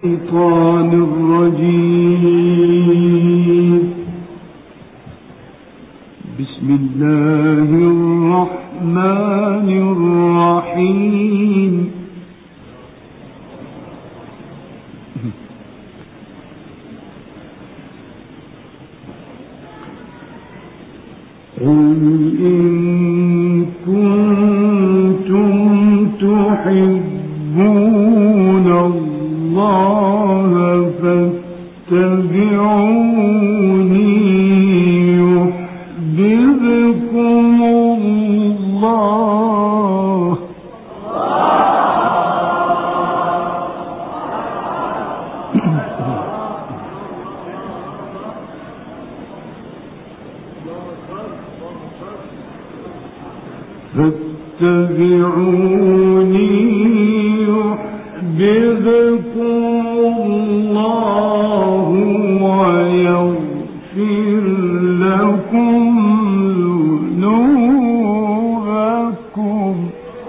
الشيطان الرجيم. بسم الله الرحمن الرحيم. قل إن كنتم تحبون الله فاتبعوني يحببكم الله فاتبعوني يحببكم الله ويغفر لكم ذنوبكم.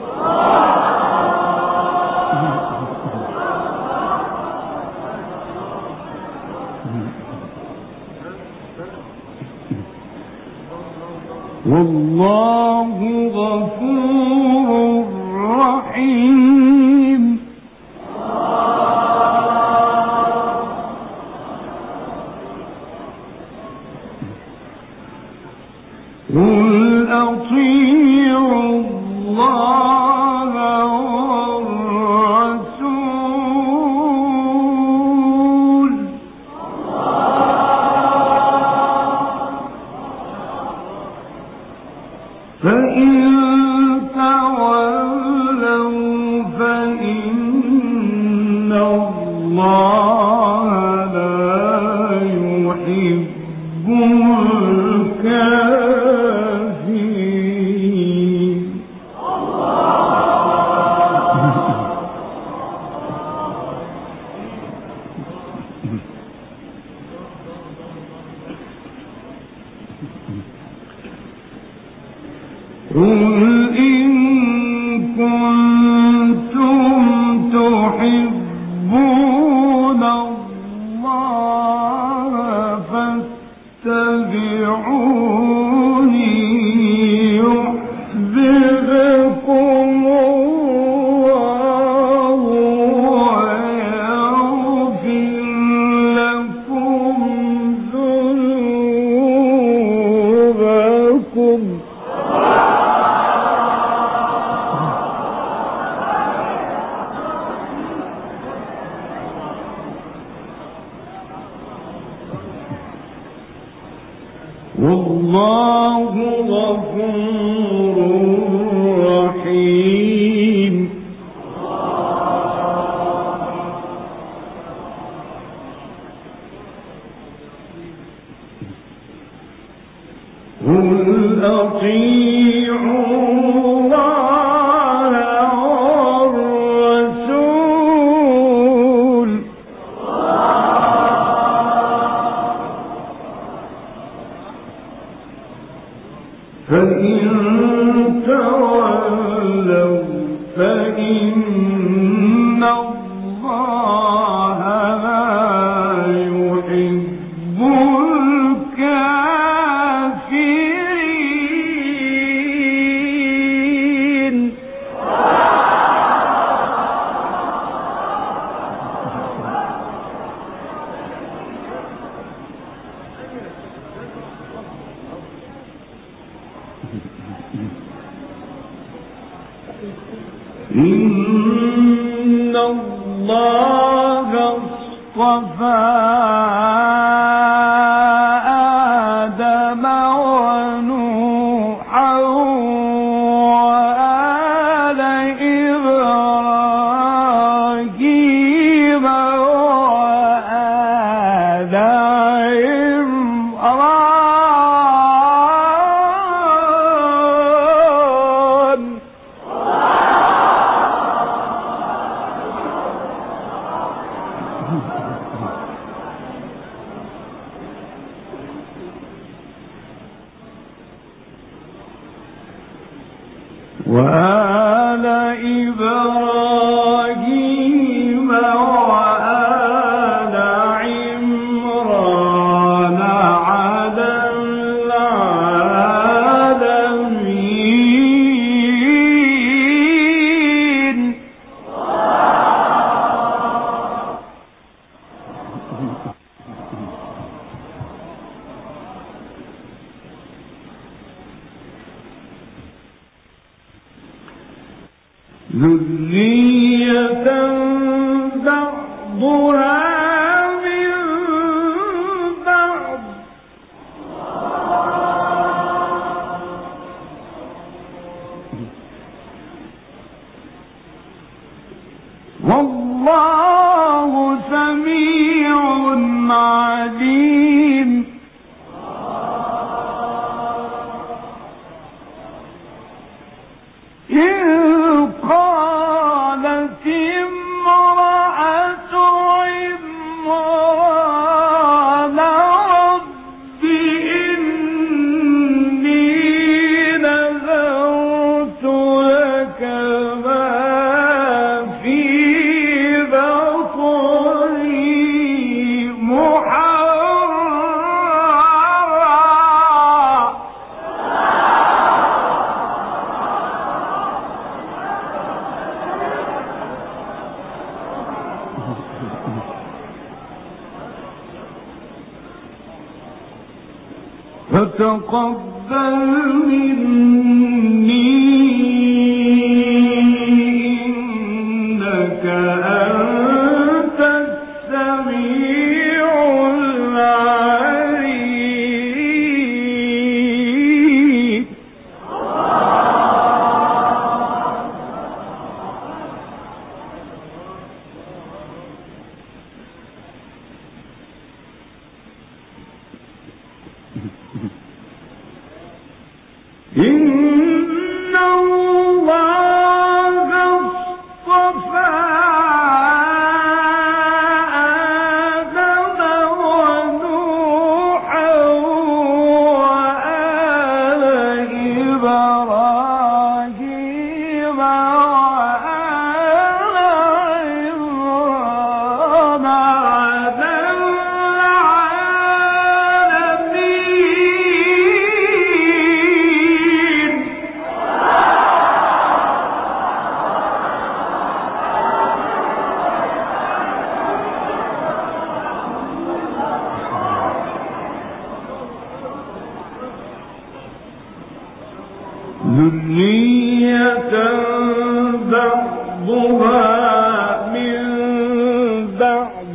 والله غفور رحيم. قل أطيعوا الله والرسول فإن تولوا فإن الله لا يحب الكافرين. قل إن كنتم تحبون الله فاتبعوني يحببكم الله ويغفر لكم ذنوبكم. والله غفور رحيم. قل أطيعوا الله والرسول فإن تولوا فإن الله لا يحب الكافرين. إن الله اصطفى آدم ونوحا وآل إبراهيم وآل عمران وآل إبراهيم وآل والله سميع عليم إذ قالت امرأة عمران رب إني نذرت لك ما في بطني محررا فتقبل مني إنك أنت السميع العليم إن الله اصطفى آدم ونوحا وآل إبراهيم وآل عمران على العالمين ذرية بعضها من بعض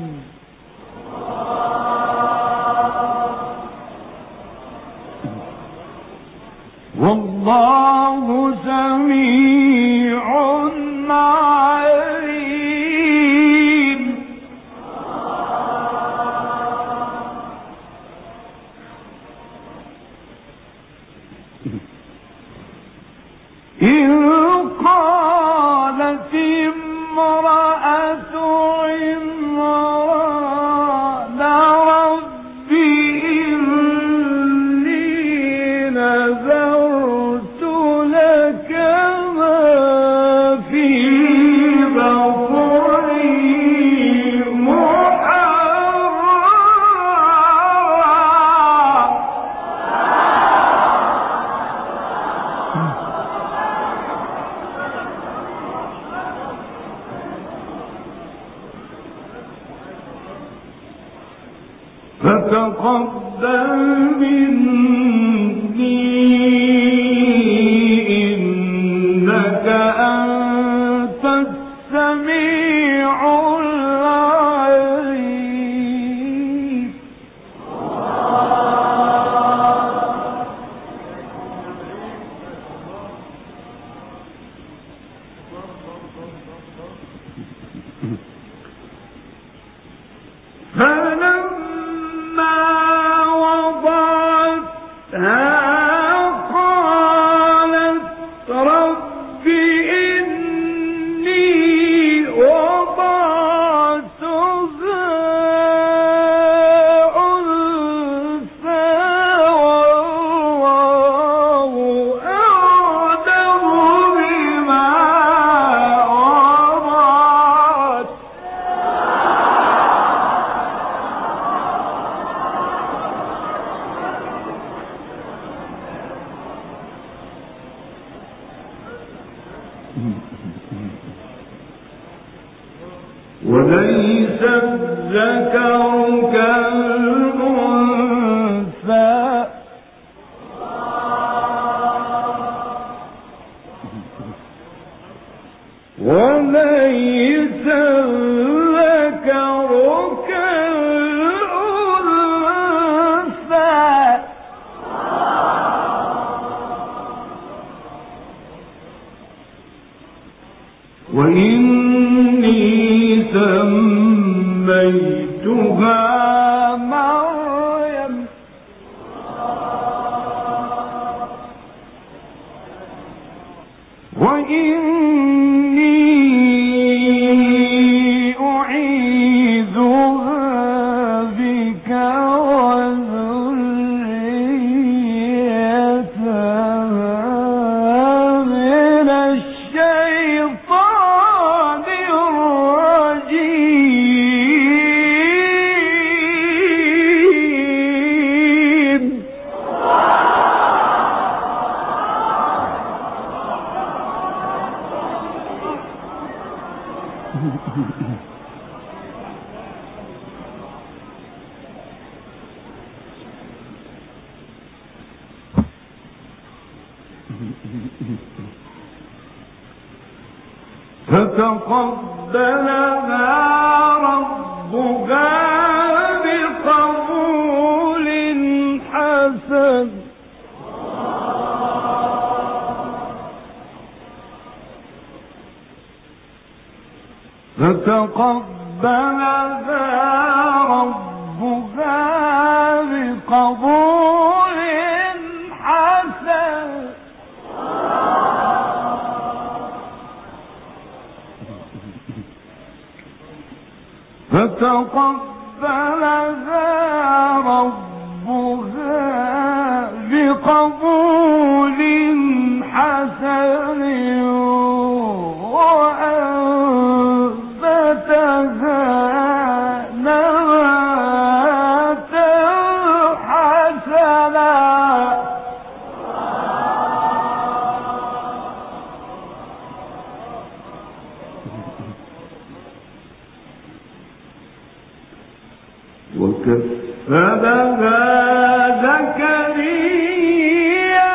والله سميع عليم إذ قالت امرأة عمران رب إني نذرت لك ما في بطني محررا فتقبل مني إنك أنت السميع العليم فلما وضعتها قالت رب إني وضعتها أنثى والله أعلم بما وضعت وليس الذكر كالأنثى وليس الذكر سميتها مريم وإني أعيذها بك وذريتها من الشيطان الرجيم. فتقبلها ربها بقبول حسن فتقبلها ربها بقبول حسن فتقبلها ربها بقبول حسن وأنبتها نباتا حسنا. وكفلها زكريا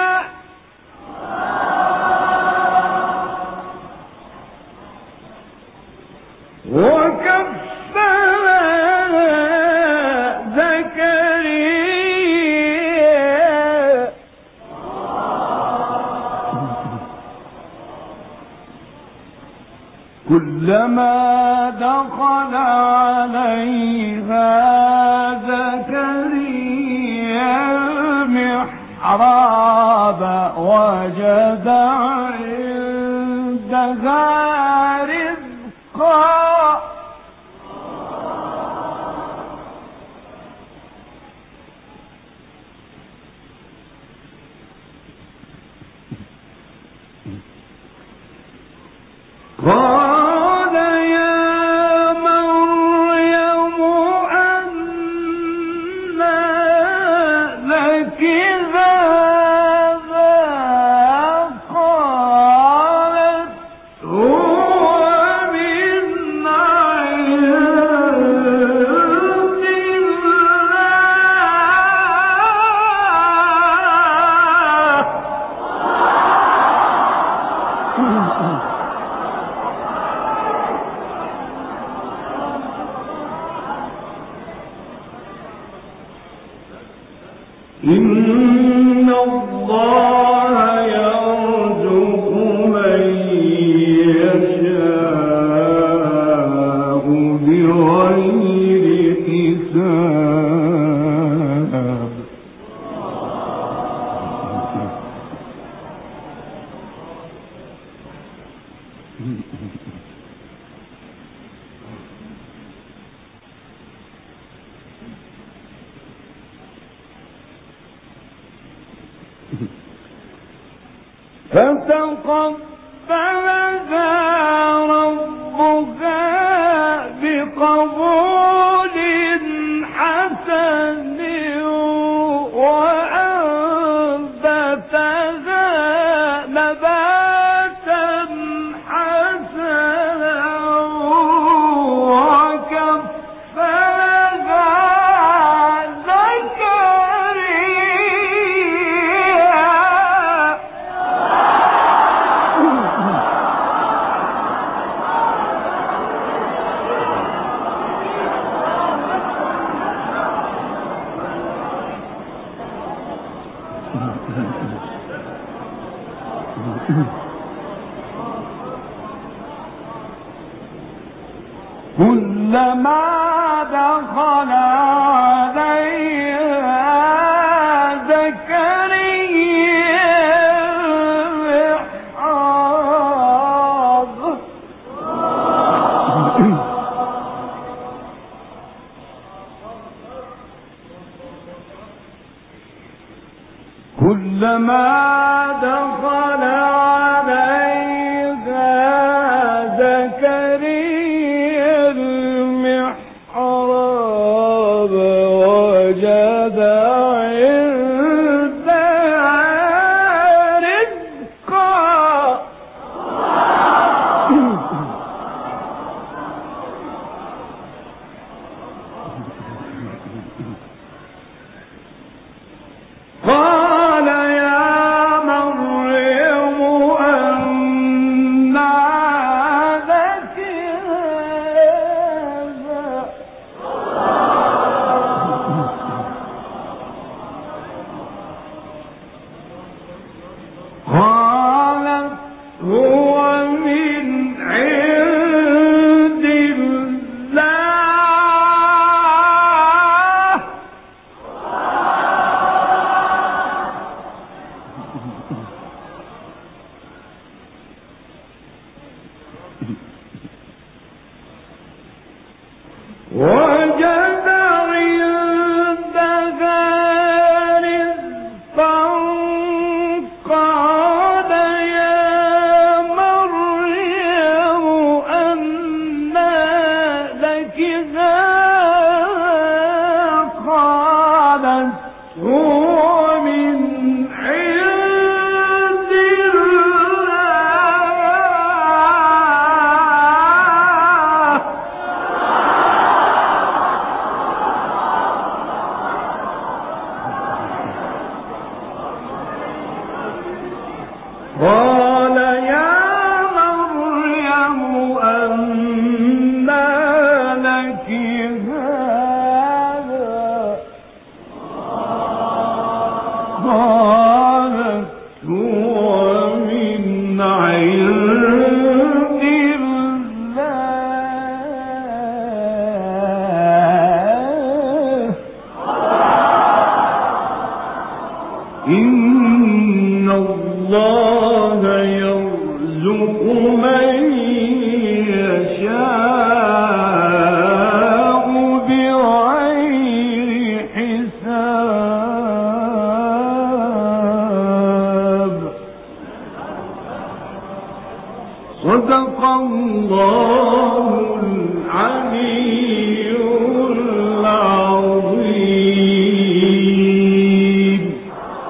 كلما دخل عليها زكريا المحراب وجد عندها رزقا قال يا مريم أنى لك هذا قالت هو من عند الله. إن الله يرزق من يشاء بغير حساب. فتقبلها ربها بقبول حسن وأنبتها نباتا حسنا وكفلها زكريا دخل عليها زكريا المحراب كلما دخل عليها زكريا المحراب وجد عندها رزقا قال يا مريم أنى لك هذا قالت هو من عند الله وجد عندها رزقا قال يا مريم أنى لك هذا قالت هو من عند الله قال يا مريم أنى لك هذا قالت هو من عند الله إن الله يرزق من يشاء بغير حساب صدق الله العليم